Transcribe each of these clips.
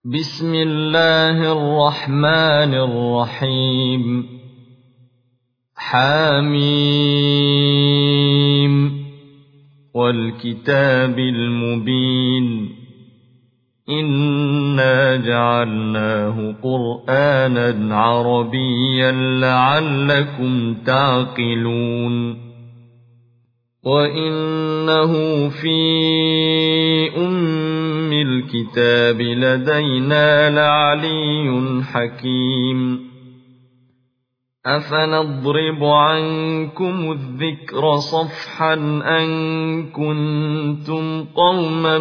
بسم الله الرحمن الرحيم حميم والكتاب المبين إنا جعلناه قرآنا عربيا لعلكم تعقلون وإنه في أم الكتاب لدينا لعلي حكيم أفنضرب عنكم الذكر صفحا أن كنتم قوما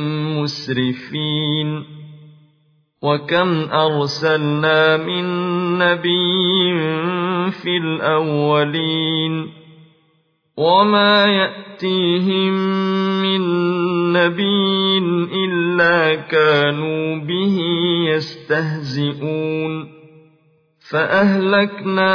مسرفين وكم أرسلنا من نبي في الأولين وما يأتيهم من نبي إلا كانوا به يستهزئون فأهلكنا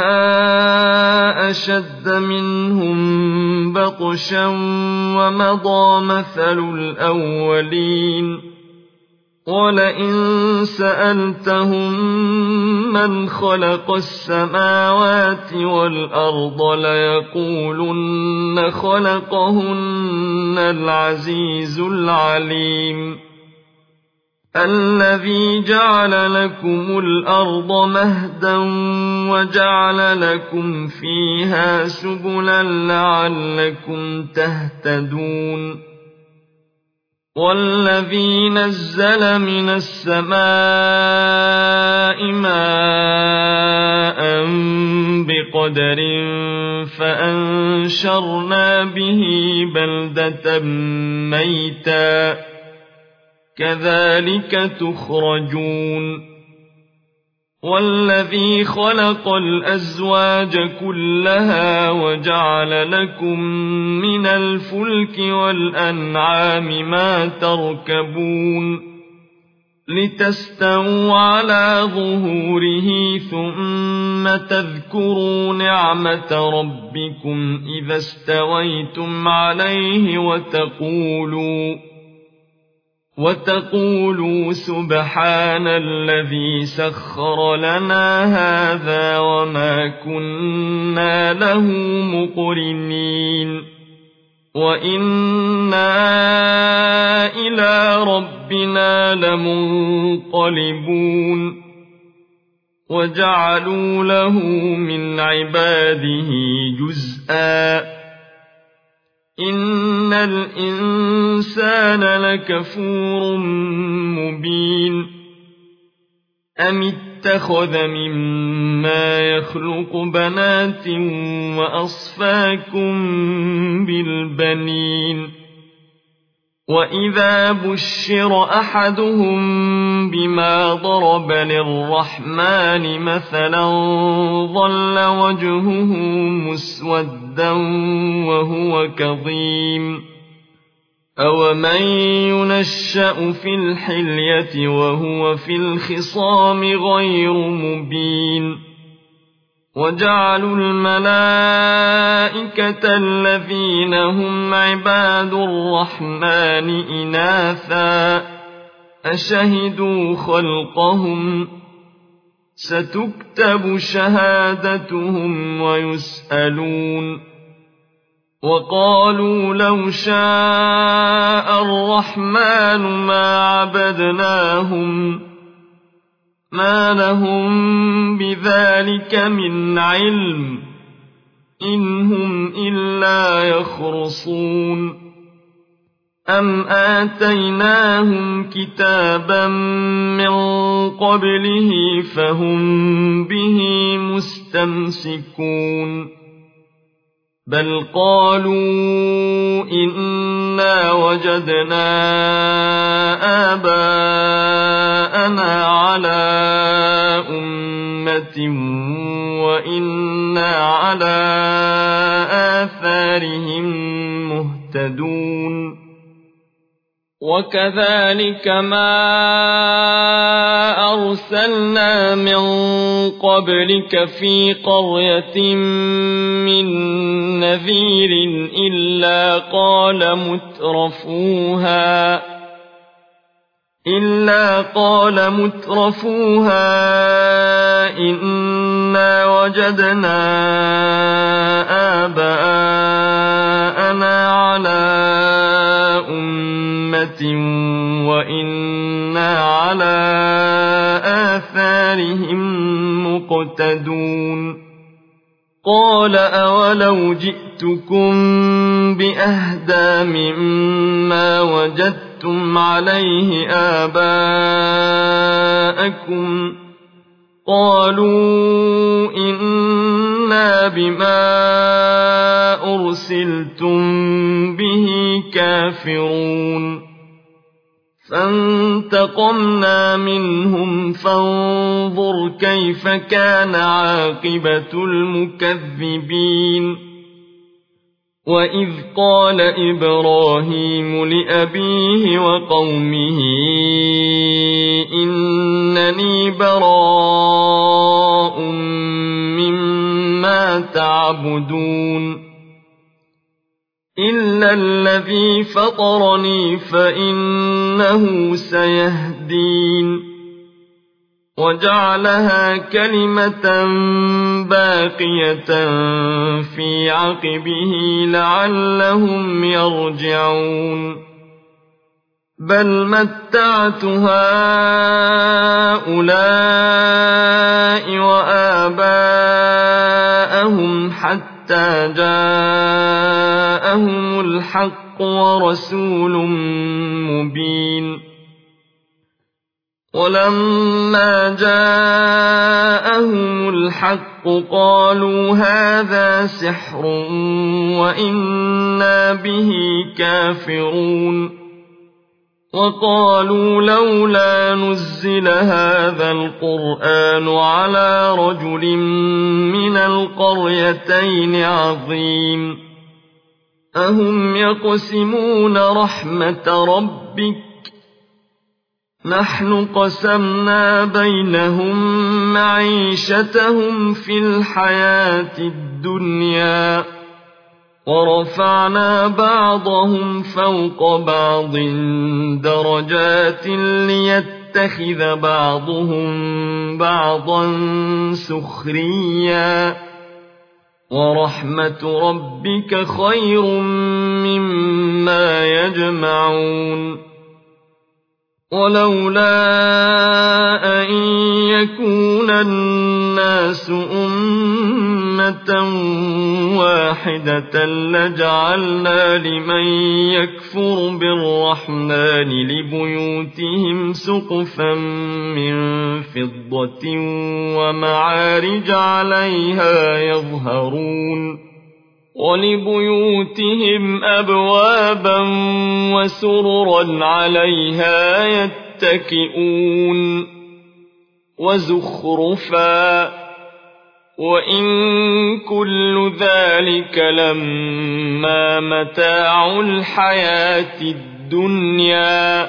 أشد منهم بطشا ومضى مثل الأولين ولئن سألتهم من خلق السماوات والأرض ليقولن خلقهن العزيز العليم الذي جعل لكم الأرض مهدا وجعل لكم فيها سبلا لعلكم تهتدون والذي نزل من السماء ماء بقدر فأنشرنا به بلدة ميتا كذلك تخرجون والذي خلق الأزواج كلها وجعل لكم من الفلك والأنعام ما تركبون لتستووا على ظهوره ثم تذكروا نعمة ربكم إذا استويتم عليه وتقولوا سبحان الذي سخر لنا هذا وما كنا له مقرنين وإنا إلى ربنا لمنقلبون وجعلوا له من عباده جزءا إن الإنسان لكفور مبين أم اتخذ مما يخلق بنات وأصفاكم بالبنين وإذا بشر أحدهم بما ضرب للرحمن مثلا ظل وجهه مسودا وهو كظيم أومن ينشأ في الحلية وهو في الخصام غير مبين وجعلوا الملائكة الذين هم عباد الرحمن إناثا أشهدوا خلقهم ستكتب شهادتهم ويسألون وقالوا لو شاء الرحمن ما عبدناهم ما لهم بذلك من علم إن هم إلا يخرصون أم آتيناهم كتابا من قبله فهم به مستمسكون بل قالوا إنا وجدنا آباءنا على أمة وإنا على آثارهم مهتدون وكذلك ما أرسلنا من قبلك في قرية من نذير إلا قال مترفوها إلا قال مترفوها إنا وجدنا آباءنا على أمة وإنا على آثارهم مقتدون قال أولو جئتكم بأهدى مما وجدتم عليه آباءكم قالوا إنا بما أرسلتم به كافرون فانتقمنا منهم فانظر كيف كان عاقبة المكذبين وإذ قال إبراهيم لأبيه وقومه إنني براء مما تعبدون إلا الذي فطرني فإنه سيهدين وجعلها كلمة باقية في عقبه لعلهم يرجعون بل متعت هؤلاء وآباءهم حتى جاءهم الحق ورسول مبين ولما جاءهم الحق قالوا هذا سحر وإنا به كافرون وقالوا لولا نزل هذا القرآن على رجل من القريتين عظيم أهم يقسمون رحمة ربك نحن قسمنا بينهم معيشتهم في الحياة الدنيا ورفعنا بعضهم فوق بعض درجات ليتخذ بعضهم بعضا سخريا ورحمة ربك خير مما يجمعون ولولا أن يكون الناس أمة واحدة لجعلنا لمن يكفر بالرحمن لبيوتهم سقفا من فضة ومعارج عليها يظهرون ولبيوتهم أبوابا وسررا عليها يتكئون وزخرفا وإن كل ذلك لما متاع الحياة الدنيا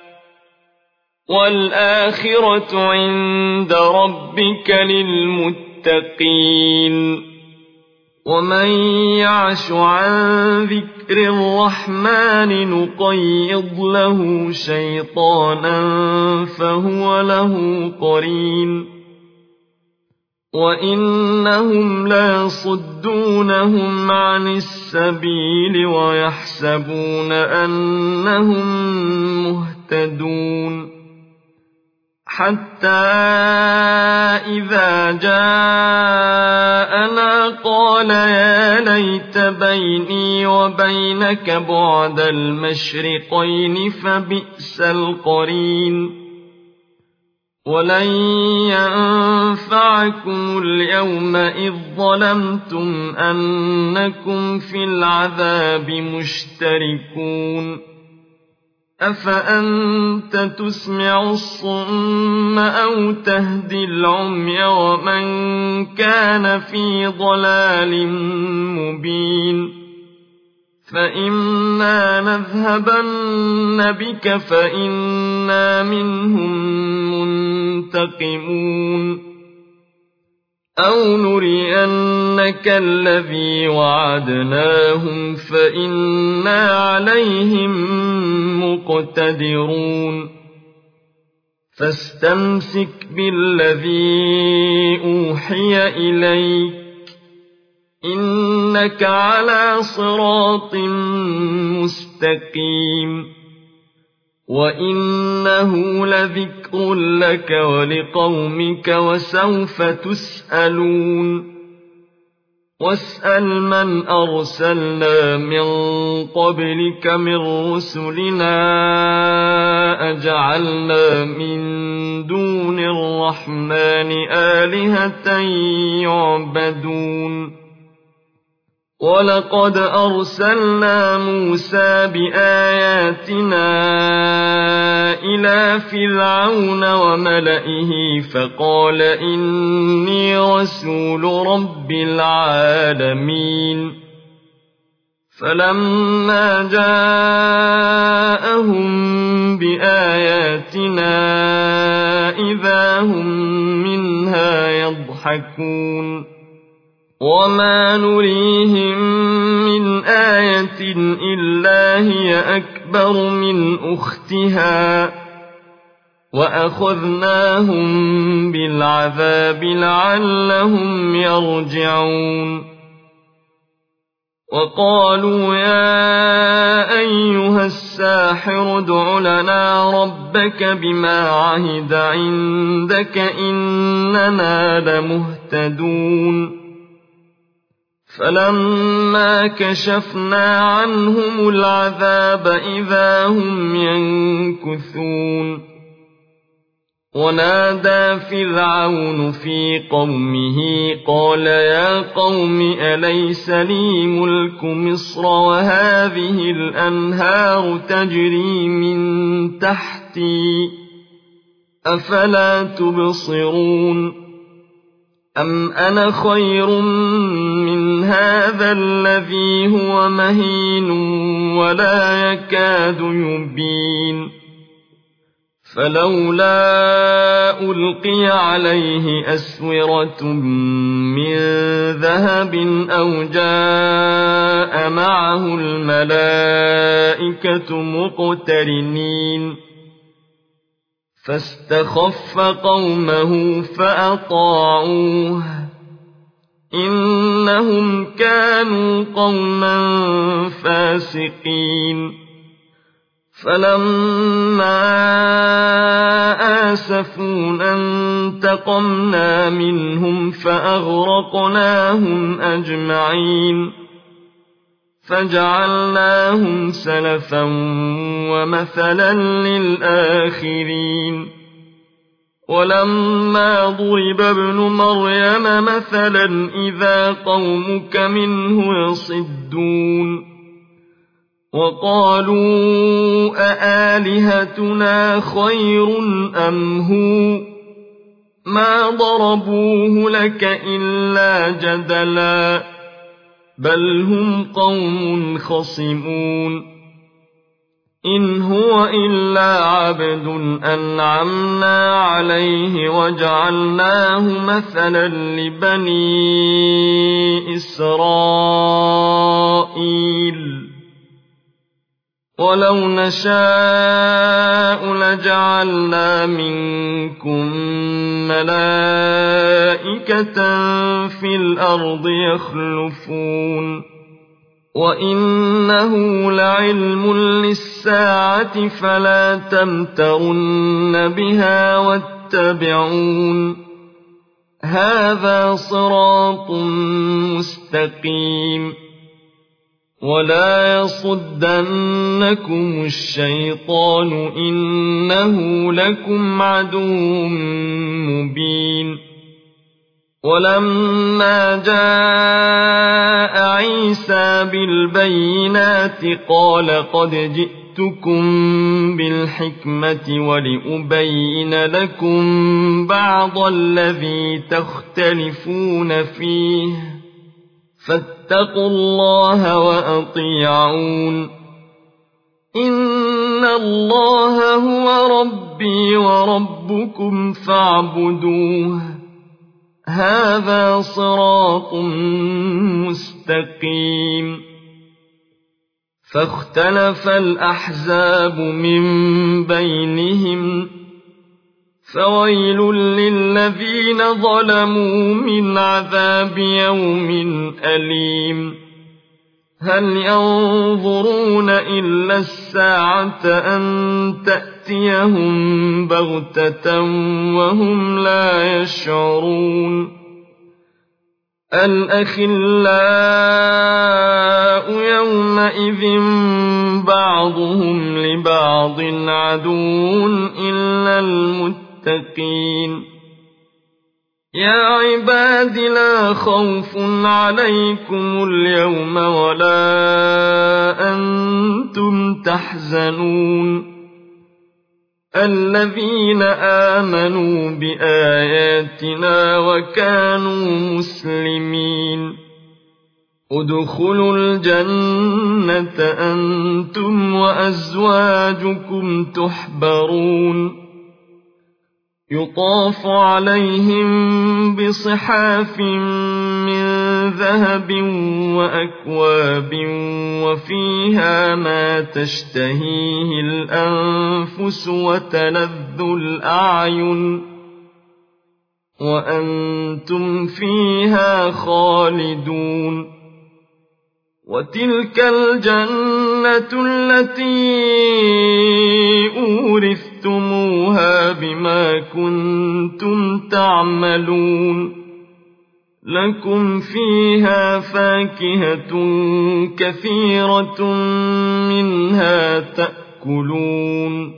والآخرة عند ربك للمتقين ومن يعش عن ذكر الرحمن نقيض له شيطانا فهو له قرين وإنهم ليصدونهم عن السبيل ويحسبون أنهم مهتدون حتى إذا جاءنا قال يا ليت بيني وبينك بعد المشرقين فبئس القرين ولن ينفعكم اليوم إذ ظلمتم أنكم في العذاب مشتركون أفأنت تسمع الصم أو تهدي العمي ومن كان في ضلال مبين فإما نذهبن بك فإنا منهم منتقمون أو نرينك الذي وعدناهم فإنا عليهم مقتدرون فاستمسك بالذي أوحي إليك إنك على صراط مستقيم وإنه لذكر لك ولقومك وسوف تسألون واسأل من أرسلنا من قبلك من رسلنا أجعلنا من دون الرحمن آلهة يعبدون ولقد أرسلنا موسى بآياتنا إلى فرعون وملئه فقال إني رسول رب العالمين فلما جاءهم بآياتنا إذا هم منها يضحكون وما نريهم من آية إلا هي أكبر من أختها وأخذناهم بالعذاب لعلهم يرجعون وقالوا يا أيها الساحر ادع لنا ربك بما عهد عندك إننا لمهتدون فلما كشفنا عنهم العذاب إذا هم ينكثون ونادى فرعون في قومه قال يا قوم أليس لي ملك مصر وهذه الأنهار تجري من تحتي أفلا تبصرون أم أنا خير من هذا الذي هو مهين ولا يكاد يبين فلولا ألقي عليه أسورة من ذهب أو جاء معه الملائكة مقترنين فاستخف قومه فأطاعوه إنهم كانوا قوما فاسقين فلما آسفونا انتقمنا منهم فأغرقناهم أجمعين فجعلناهم سلفا ومثلا للآخرين ولما ضرب ابن مريم مثلا إذا قومك منه يصدون وقالوا أآلهتنا خير أم هو ما ضربوه لك إلا جدلا بل هم قوم خصمون إن هو إلا عبد أنعمنا عليه وجعلناه مثلا لبني إسرائيل ولو نشاء لجعلنا منكم ملائكة في الأرض يخلفون وإنه لعلم للساعة فلا تمترن بها واتبعون هذا صراط مستقيم ولا يصدنكم الشيطان إنه لكم عدو مبين ولما جاء عيسى بالبينات قال قد جئتكم بالحكمة ولأبين لكم بعض الذي تختلفون فيه فاتقوا الله وأطيعون إن الله هو ربي وربكم فاعبدوه هذا صراط مستقيم فاختلف الأحزاب من بينهم فويل للذين ظلموا من عذاب يوم أليم هل ينظرون إلا الساعة أن تأتيهم بغتة وهم لا يشعرون الأخلاء يومئذ بعضهم لبعض عدو إلا المتقين يا عباد لا خوف عليكم اليوم ولا أنتم تحزنون الذين آمنوا بآياتنا وكانوا مسلمين ادخلوا الجنة أنتم وأزواجكم تحبرون يطاف عليهم بصحاف من ذهب وأكواب وفيها ما تشتهيه الأنفس وتلذ الأعين وأنتم فيها خالدون وتلك الجنة التي أورثتموها بما كنتم تعملون لكم فيها فاكهة كثيرة منها تأكلون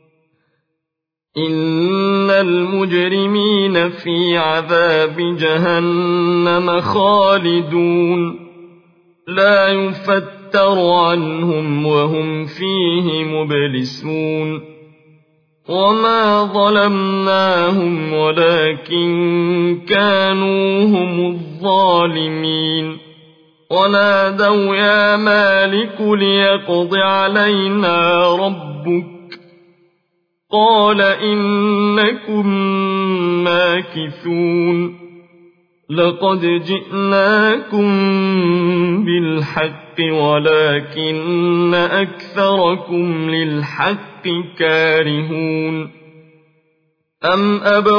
إن المجرمين في عذاب جهنم خالدون لا يفتر عنهم وهم فيه مبلسون وما ظلمناهم ولكن كانوا هم الظالمين ونادوا يا مالك ليقض علينا ربك قال إنكم ماكثون لقد جئناكم بالحق ولكن أكثركم للحق كارهون أم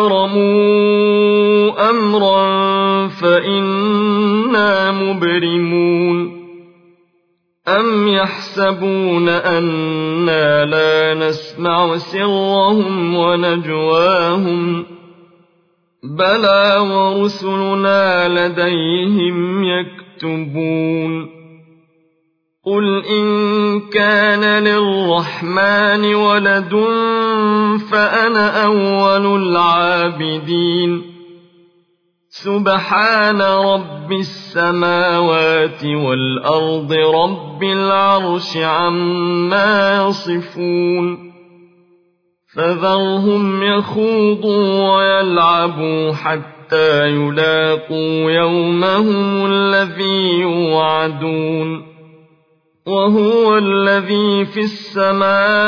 أبرموا أمرا فإنا مبرمون أم يحسبون أنا لا نسمع سرهم ونجواهم بلى ورسلنا لديهم يكتبون قل إن كان للرحمن ولد فأنا أول العابدين سبحان رب السماوات والأرض رب العرش عما يصفون فذرهم يخوضوا ويلعبوا حتى يلاقوا يومهم الذي يوعدون وهو الذي في السماء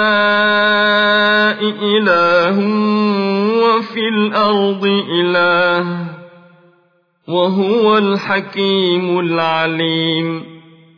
إله وفي الأرض إله وهو الحكيم العليم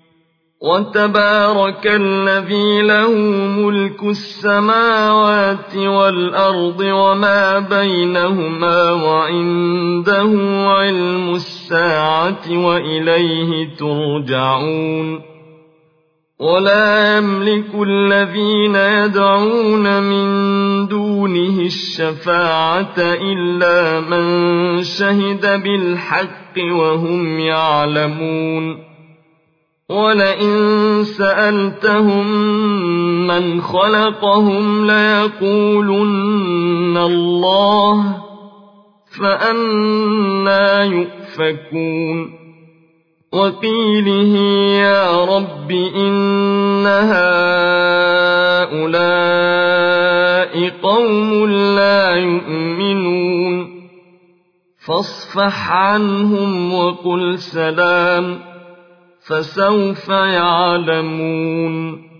وتبارك الذي له ملك السماوات والأرض وما بينهما وعنده علم الساعة وإليه ترجعون ولا يملك الذين يدعون من دونه الشفاعة إلا من شهد بالحق وهم يعلمون ولئن سألتهم من خلقهم ليقولن الله فأنى يؤفكون وقيله يا رب إن هؤلاء قوم لا يؤمنون فاصفح عنهم وقل سلام فسوف يعلمون